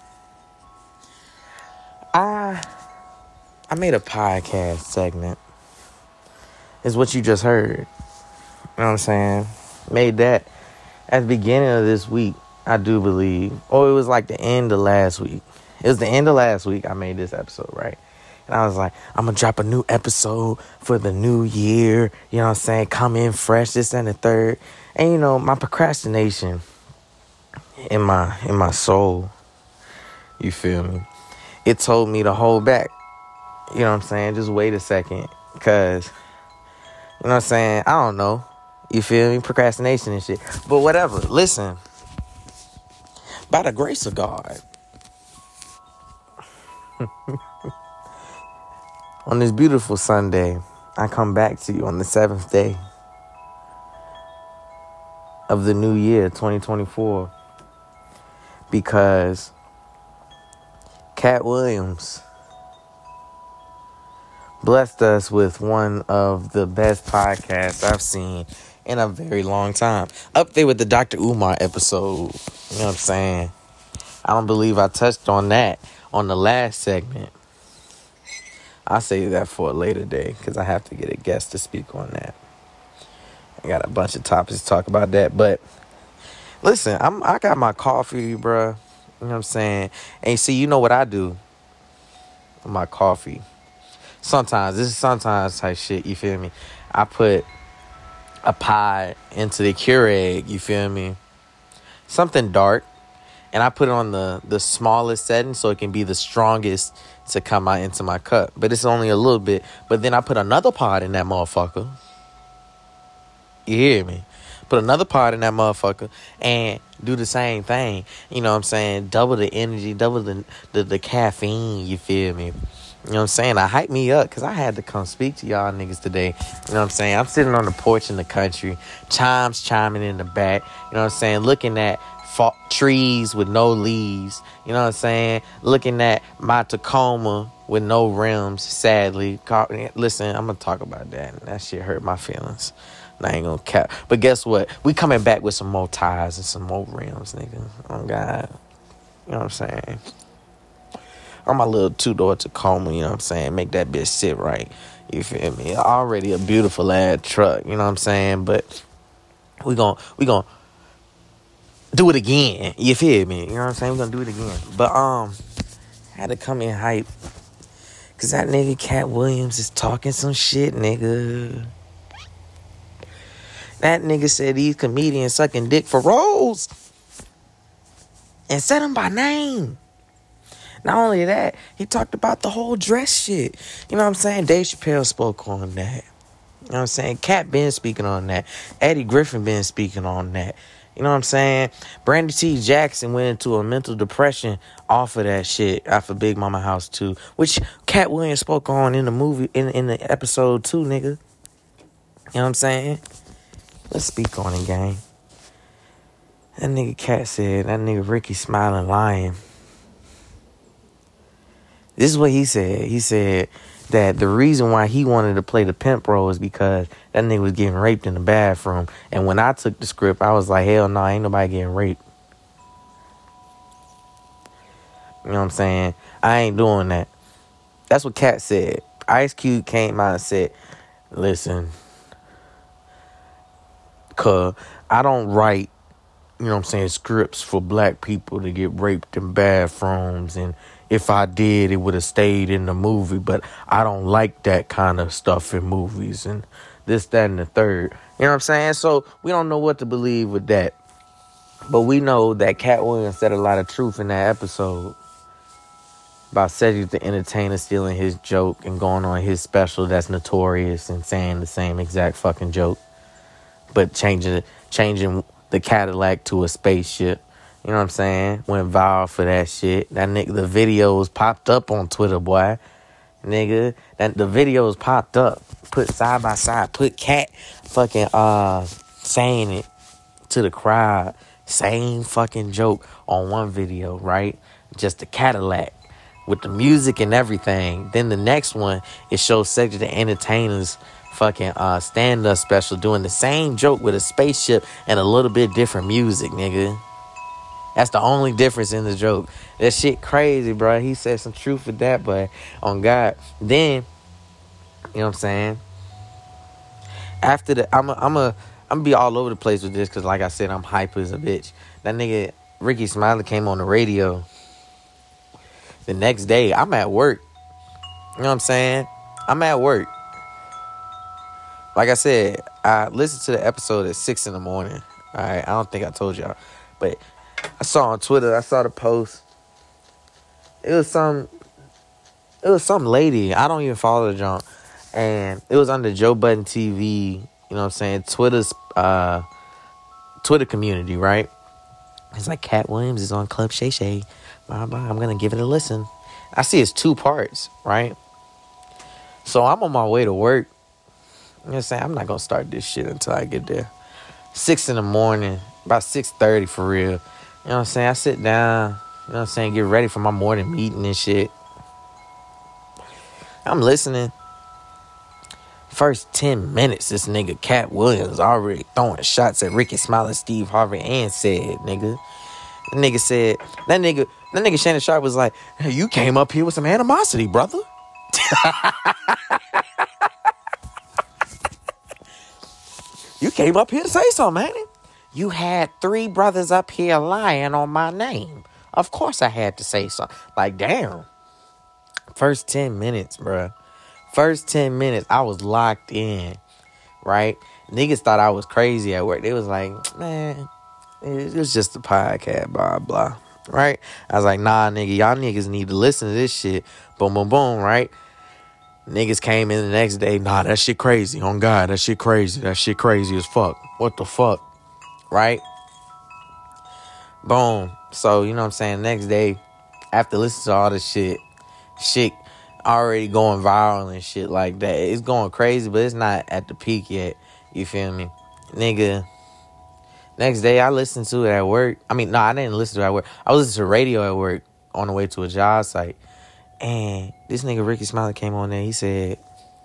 [SPEAKER 1] I made a podcast segment. Is what you just heard. You know what I'm saying? Made that at the beginning of this week, I do believe. Or it was like the end of last week. It was the end of last week I made this episode, right? And I was like, I'm going to drop a new episode for the new year. You know what I'm saying? Come in fresh, this and the third. And, you know, my procrastination in my soul, you feel me? It told me to hold back. You know what I'm saying? Just wait a second. Because, you know what I'm saying? I don't know. You feel me? Procrastination and shit. But whatever. Listen. By the grace of God. On this beautiful Sunday, I come back to you on the 7th day of the new year, 2024. Because Cat Williams blessed us with one of the best podcasts I've seen in a very long time. Up there with the Dr. Umar episode. You know what I'm saying? I don't believe I touched on that on the last segment. I'll save that for a later day because I have to get a guest to speak on that. I got a bunch of topics to talk about that. But listen, I got my coffee, bruh. You know what I'm saying? And see, you know what I do with my coffee. Sometimes type shit, you feel me? I put a pie into the Keurig, you feel me? Something dark. And I put it on the smallest setting so it can be the strongest to come out into my cup. But it's only a little bit. But then I put another pod in that motherfucker. You hear me? put another pod in that motherfucker and do the same thing. You know what I'm saying? Double the energy, double the caffeine, you feel me? You know what I'm saying? I hype me up because I had to come speak to y'all niggas today. You know what I'm saying? I'm sitting on the porch in the country, chimes chiming in the back. You know what I'm saying? Looking at trees with no leaves. You know what I'm saying? Looking at my Tacoma with no rims, sadly. Listen, I'm going to talk about that. That shit hurt my feelings. I ain't going to cap. But guess what? We coming back with some more tires and some more rims, nigga. Oh, God. You know what I'm saying? On my little 2-door Tacoma, you know what I'm saying? Make that bitch sit right. You feel me? Already a beautiful ass truck, you know what I'm saying? But we gon' do it again. You feel me? You know what I'm saying? We're gonna do it again. But I had to come in hype. Cause that nigga Cat Williams is talking some shit, nigga. That nigga said these comedians sucking dick for roles. And said them by name. Not only that, he talked about the whole dress shit. You know what I'm saying? Dave Chappelle spoke on that. You know what I'm saying? Cat been speaking on that. Eddie Griffin been speaking on that. You know what I'm saying? Brandy T. Jackson went into a mental depression off of that shit, off of Big Mama House 2, which Cat Williams spoke on in the movie, in the episode 2, nigga. You know what I'm saying? Let's speak on it, gang. That nigga Cat said, that nigga Ricky Smiling lying. This is what he said. He said that the reason why he wanted to play the pimp role is because that nigga was getting raped in the bathroom. And when I took the script, I was like, hell no, ain't nobody getting raped. You know what I'm saying? I ain't doing that. That's what Cat said. Ice Cube came out and said, listen, cuz I don't write, you know what I'm saying, scripts for black people to get raped in bathrooms, and if I did, it would have stayed in the movie, but I don't like that kind of stuff in movies, and this, that, and the third. You know what I'm saying? So we don't know what to believe with that. But we know that Cat Williams said a lot of truth in that episode about Cedric the Entertainer stealing his joke and going on his special that's notorious and saying the same exact fucking joke, but changing the Cadillac to a spaceship. You know what I'm saying? Went viral for that shit. That nigga, the videos popped up on Twitter, boy. Nigga, that the videos popped up. Put side by side. Put Cat fucking saying it to the crowd. Same fucking joke on one video, right? Just the Cadillac with the music and everything. Then the next one, it shows Cedric the Entertainer's fucking stand-up special doing the same joke with a spaceship and a little bit different music, nigga. That's the only difference in the joke. That shit crazy, bro. He said some truth with that, but on God. Then, you know what I'm saying? After the, I'm gonna be all over the place with this because, like I said, I'm hyper as a bitch. That nigga Ricky Smiley came on the radio. The next day, I'm at work. You know what I'm saying? I'm at work. Like I said, I listened to the episode at 6 in the morning. All right, I don't think I told y'all, but I saw on Twitter, I saw the post. It was some lady. I don't even follow the junk. And it was under Joe Budden TV, you know what I'm saying, Twitter's Twitter community, right? It's like Cat Williams is on Club Shay Shay. Blah, blah. I'm going to give it a listen. I see it's 2 parts, right? So I'm on my way to work. You know what I'm saying? I'm not going to start this shit until I get there. 6 in the morning, about 6:30 for real. You know what I'm saying? I sit down, you know what I'm saying, get ready for my morning meeting and shit. I'm listening. First 10 minutes, this nigga Cat Williams already throwing shots at Ricky Smiley, Steve Harvey, and said, nigga. That nigga said, that nigga Shannon Sharp was like, hey, you came up here with some animosity, brother. You came up here to say something, man. You had 3 brothers up here lying on my name. Of course I had to say something. Like, damn. First 10 minutes, bruh. First 10 minutes, I was locked in, right? Niggas thought I was crazy at work. They was like, man, it was just a podcast, blah, blah, right? I was like, nah, nigga, y'all niggas need to listen to this shit. Boom, boom, boom, right? Niggas came in the next day, nah, that shit crazy. On God, that shit crazy. That shit crazy as fuck. What the fuck? right? Boom. So, you know what I'm saying? Next day, after listening to all this shit already going viral and shit like that. It's going crazy, but it's not at the peak yet. You feel me? Nigga, next day I listened to it at work. I mean, no, I didn't listen to it at work. I was listening to radio at work on the way to a job site. And this nigga Ricky Smiley came on there. He said,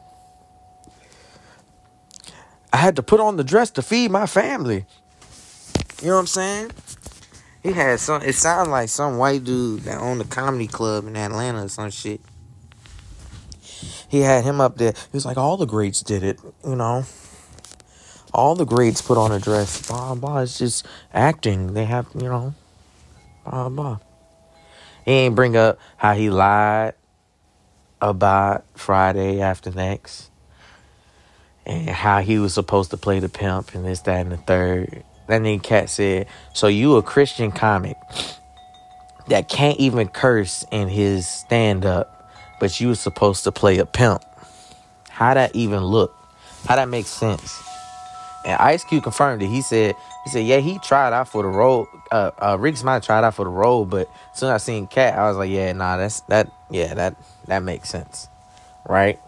[SPEAKER 1] I had to put on the dress to feed my family. You know what I'm saying? He had it sounded like some white dude that owned a comedy club in Atlanta or some shit. He had him up there. He was like, all the greats did it, you know. All the greats put on a dress. Blah, blah. It's just acting. They have, you know, blah, blah. He ain't bring up how he lied about Friday After Next. And how he was supposed to play the pimp and this, that, and the third. That nigga Cat said, so you a Christian comic that can't even curse in his stand-up, but you was supposed to play a pimp. How that even look? How that make sense? And Ice Cube confirmed it. He said, yeah, he tried out for the role. Ricky Smiley tried out for the role, but as soon as I seen Cat, I was like, yeah, nah, that makes sense. Right?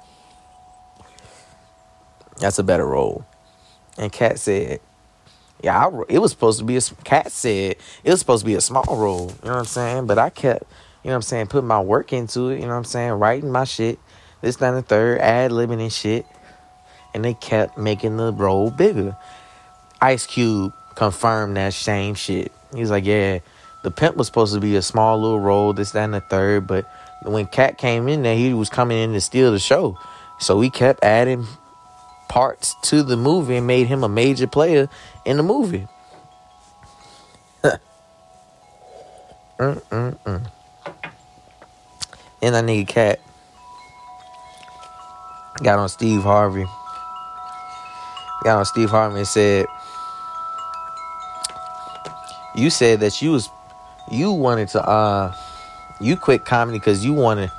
[SPEAKER 1] That's a better role. And Cat said, yeah, it was supposed to be Cat said it was supposed to be a small role. You know what I'm saying? But I kept, you know what I'm saying, putting my work into it. You know what I'm saying? Writing my shit. This, that, and the third. Ad-libbing and shit. And they kept making the role bigger. Ice Cube confirmed that same shit. He was like, yeah, the pimp was supposed to be a small little role, this, that, and the third. But when Cat came in there, he was coming in to steal the show. So we kept adding parts to the movie and made him a major player in the movie. And that nigga Cat got on Steve Harvey. And said, you said that you wanted to you quit comedy because you wanted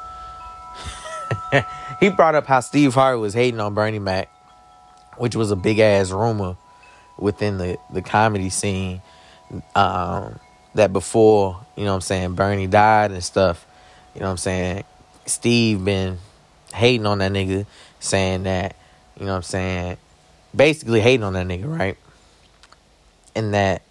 [SPEAKER 1] he brought up how Steve Harvey was hating on Bernie Mac, which was a big ass rumor within the comedy scene, that before, you know what I'm saying, Bernie died and stuff, you know what I'm saying, Steve been hating on that nigga, saying that, you know what I'm saying, basically hating on that nigga, right? And that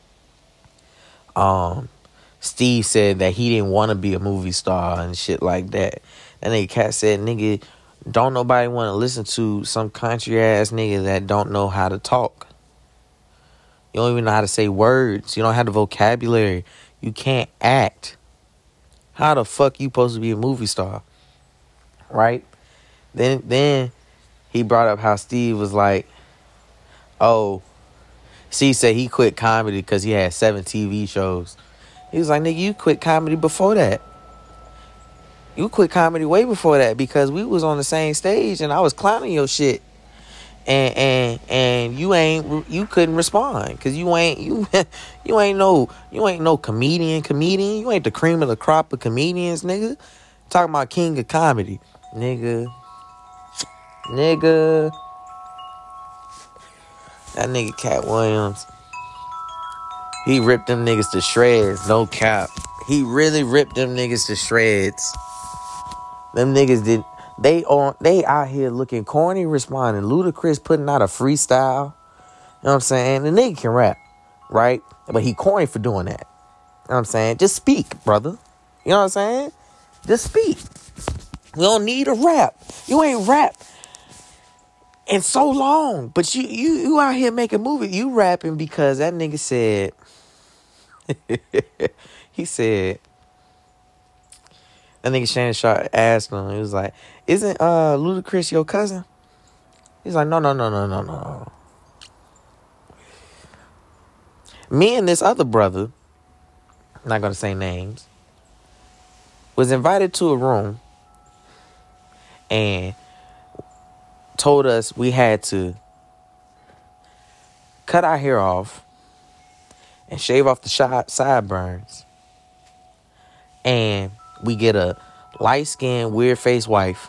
[SPEAKER 1] Steve said that he didn't want to be a movie star and shit like that. And nigga Cat said, nigga, don't nobody want to listen to some country ass nigga that don't know how to talk. You don't even know how to say words. You don't have the vocabulary. You can't act. How the fuck you supposed to be a movie star? Right? Then he brought up how Steve was like, oh, Steve said he quit comedy because he had 7 TV shows. He was like, nigga, you quit comedy before that. You quit comedy way before that because we was on the same stage and I was clowning your shit. And you couldn't respond because you ain't no comedian. You ain't the cream of the crop of comedians, nigga. Talking about king of comedy, nigga. That nigga Cat Williams, he ripped them niggas to shreds, no cap. He really ripped them niggas to shreds. Them niggas did. They out here looking corny, responding. Ludacris putting out a freestyle. You know what I'm saying? The nigga can rap, right? But he corny for doing that. You know what I'm saying? Just speak, brother. You know what I'm saying? Just speak. We don't need a rap. You ain't rap in so long. But you out here making movies. You rapping because that nigga said, he said, that nigga Shannon Sharp asked him, he was like, isn't Ludacris your cousin? He's like, no. Me and this other brother, I'm not going to say names, was invited to a room and told us we had to cut our hair off and shave off the sideburns. And we get a light-skinned, weird-faced wife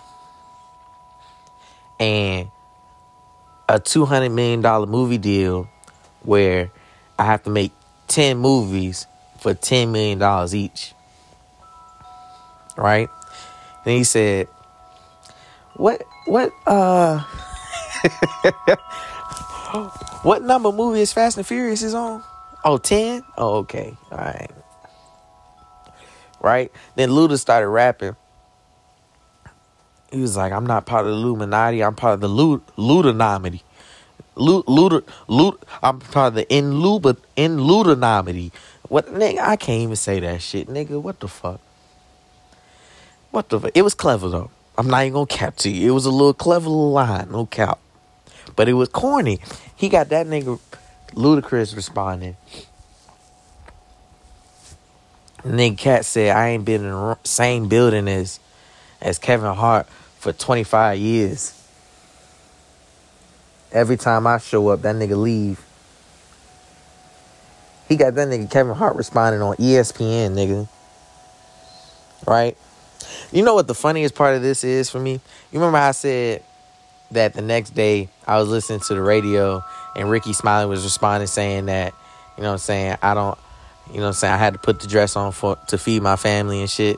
[SPEAKER 1] and a $200 million movie deal where I have to make 10 movies for $10 million each. Right? Then he said, what what number movie is Fast and Furious is on? Oh, 10? Oh, okay. All right. Right? Then Luda started rapping. He was like, I'm not part of the Illuminati. I'm part of the Ludanomity. I'm part of the Ludanomity. What, nigga? I can't even say that shit, nigga. What the fuck? What the fuck? It was clever, though. I'm not even gonna cap to you. It was a little clever little line, no cap. But it was corny. He got that nigga Ludacris responding. Nigga Cat said, I ain't been in the same building as Kevin Hart for 25 years. Every time I show up, that nigga leave. He got that nigga Kevin Hart responding on ESPN, nigga. Right? You know what the funniest part of this is for me? You remember how I said that the next day I was listening to the radio and Ricky Smiley was responding saying that, you know what I'm saying, I had to put the dress on to feed my family and shit.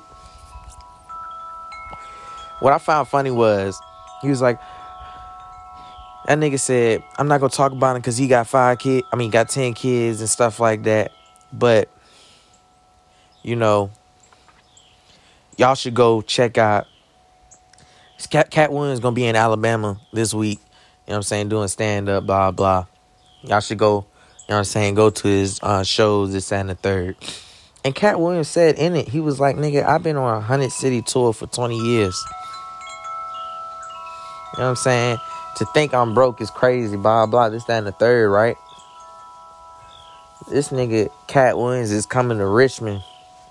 [SPEAKER 1] What I found funny was, he was like, that nigga said, I'm not going to talk about him because he got 10 kids and stuff like that. But, you know, y'all should go check out. Cat Williams going to be in Alabama this week. You know what I'm saying? Doing stand-up, blah, blah. Y'all should go, you know what I'm saying, go to his shows this and the third. And Cat Williams said in it, he was like, nigga, I've been on a 100 city tour for 20 years. You know what I'm saying? To think I'm broke is crazy, blah, blah, this, that, and the third, right? This nigga, Cat Williams, is coming to Richmond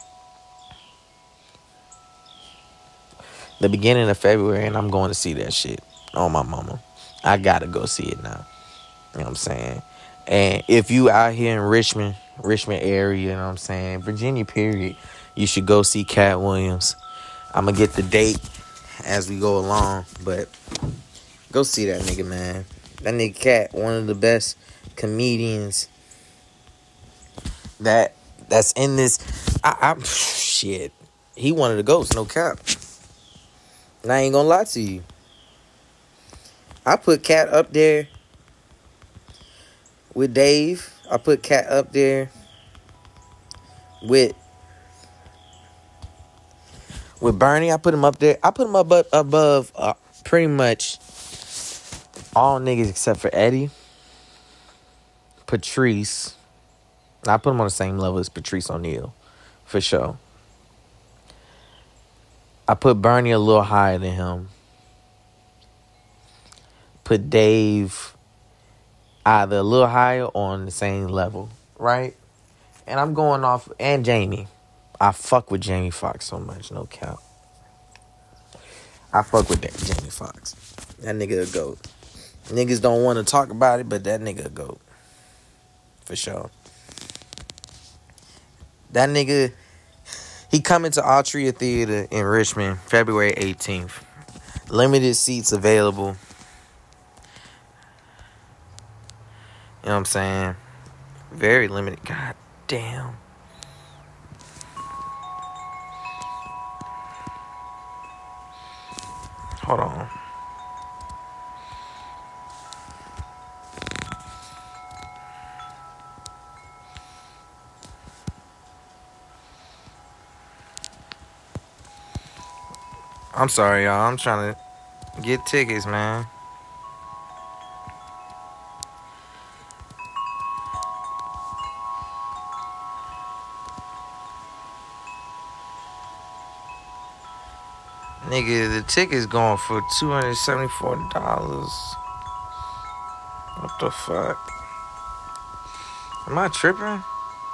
[SPEAKER 1] the beginning of February, and I'm going to see that shit on my mama. I gotta go see it now. You know what I'm saying? And if you out here in Richmond area, you know what I'm saying, Virginia, period, you should go see Cat Williams. I'm gonna get the date as we go along, but go see that nigga, man. That nigga Cat, one of the best comedians that's in this. Shit. He one of the GOATs, no cap. And I ain't gonna lie to you. I put Cat up there with Dave. I put Cat up there with Bernie. I put him up there. I put him above pretty much all niggas except for Eddie, Patrice. I put him on the same level as Patrice O'Neal, for sure. I put Bernie a little higher than him. Put Dave either a little higher or on the same level, right? And I'm going off, and Jamie. I fuck with Jamie Foxx so much, no cap. I fuck with that Jamie Foxx. That nigga a GOAT. Niggas don't want to talk about it, but that nigga a GOAT. For sure. That nigga, he coming to Altria Theater in Richmond, February 18th. Limited seats available. You know what I'm saying? Very limited. God damn. Hold on. I'm sorry, y'all. I'm trying to get tickets, man. Nigga, the ticket's going for $274. What the fuck? Am I tripping?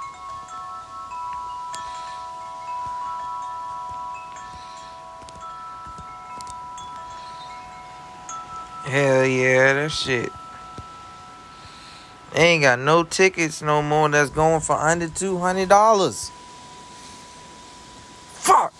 [SPEAKER 1] Hell yeah, that shit. They ain't got no tickets no more that's going for under $200. Fuck!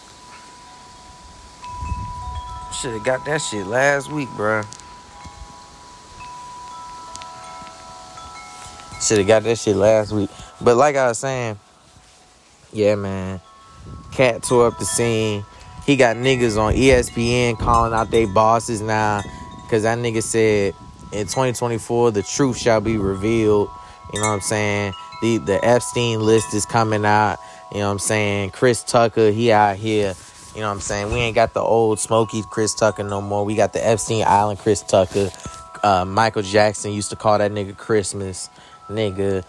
[SPEAKER 1] Should've got that shit last week, bruh. should have got that shit last week. But like I was saying, yeah, man. Cat tore up the scene. He got niggas on ESPN calling out they bosses now. Because that nigga said in 2024, the truth shall be revealed. You know what I'm saying? The Epstein list is coming out. You know what I'm saying? Chris Tucker, he out here. You know what I'm saying? We ain't got the old smoky Chris Tucker no more. We got the Epstein Island Chris Tucker. Michael Jackson used to call that nigga Christmas. Nigga.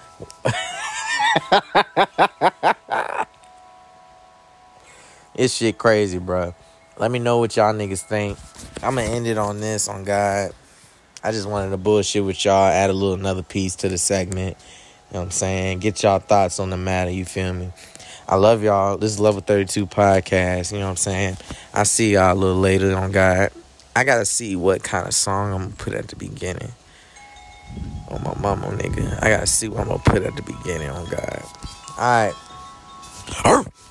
[SPEAKER 1] It's shit crazy, bro. Let me know what y'all niggas think. I'm going to end it on this, on God. I just wanted to bullshit with y'all. Add another piece to the segment. You know what I'm saying? Get y'all thoughts on the matter. You feel me? I love y'all. This is Level 32 Podcast. You know what I'm saying? I'll see y'all a little later, on God. I got to see what kind of song I'm going to put at the beginning. On my mama, nigga. I got to see what I'm going to put at the beginning, on God. All right.